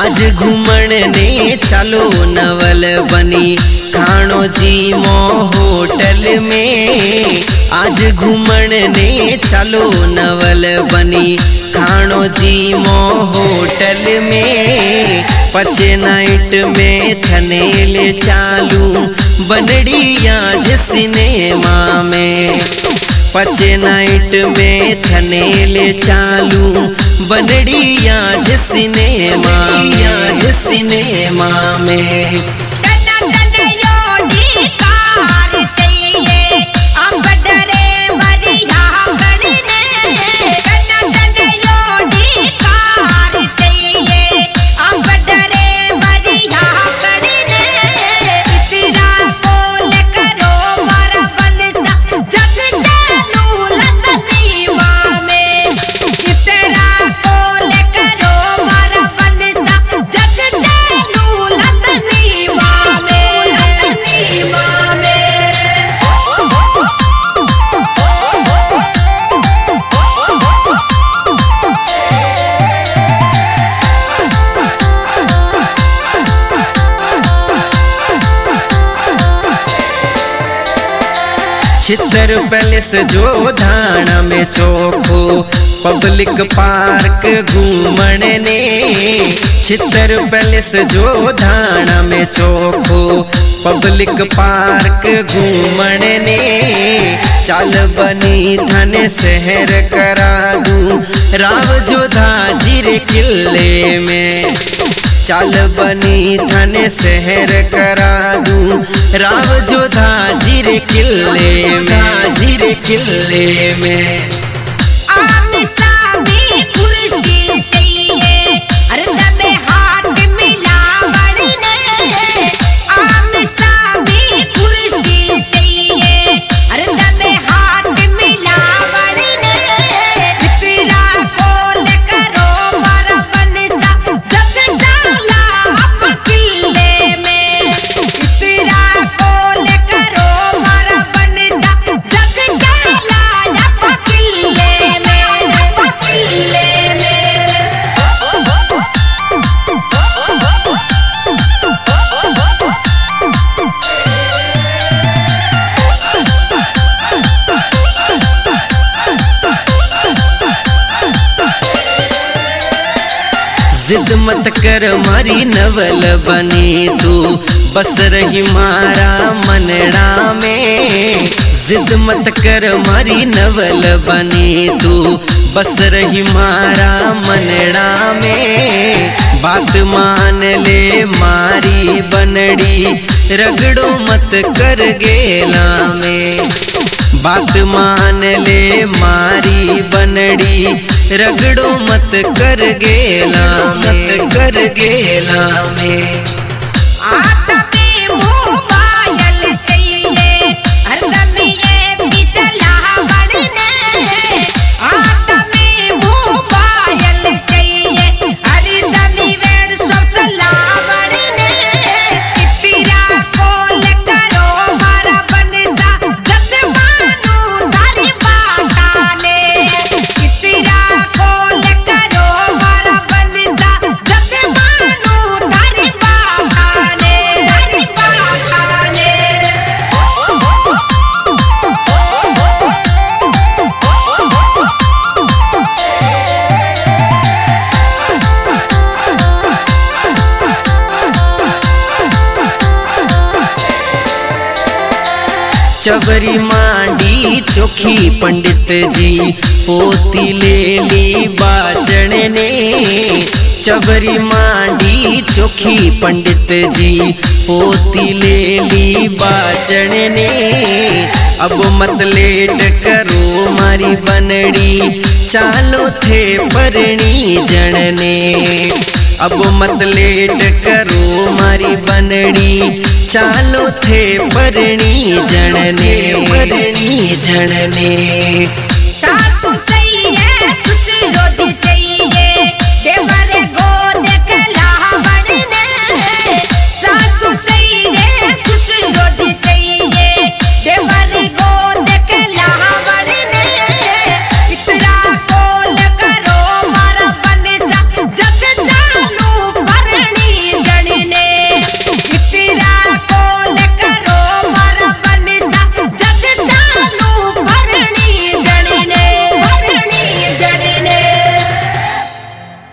आज घूमण ने चालो नवल बनी खानो जी मो होटल में। आज घूमण ने चालो नवल बनी खानो जी मो होटल में। पचे नाइट में थने ले चालू बनड़ी आज सिनेमा में। पचे नाइट में थने ले चालू बनड़ी आज सिनेमा में। चित्तर पैलेस जो धाना में चोखो पब्लिक पार्क घूमण ने। चित्तर पैलेस जो धाना में चोखो पब्लिक पार्क घूमण ने। चाल बनी थाने शहर करा दूं राव जोधा जीरे किले में। चाल बनी थाने शहर करा दूं राव जोधा जीरे किले में। जिद मत कर मारी नवल बनी तू बस रही मारा मनड़ा में। जिद मत कर मारी नवल बनी तू बस रही मारा मनड़ा में। बात मान ले मारी बनड़ी रगड़ो मत कर गेला में। बात मान ले मारी बनड़ी रगड़ो मत कर गेला में। चबरी मांडी चोखी पंडित जी पोती ले ली बाचण ने। चबरी मांडी चोखी पंडित जी पोती ले ली बाचण ने। अब मत लेट करो मारी बनड़ी चालो थे परणी जनने। अब मत लेट करो मारी बनड़ी चालो थे परणी जनने।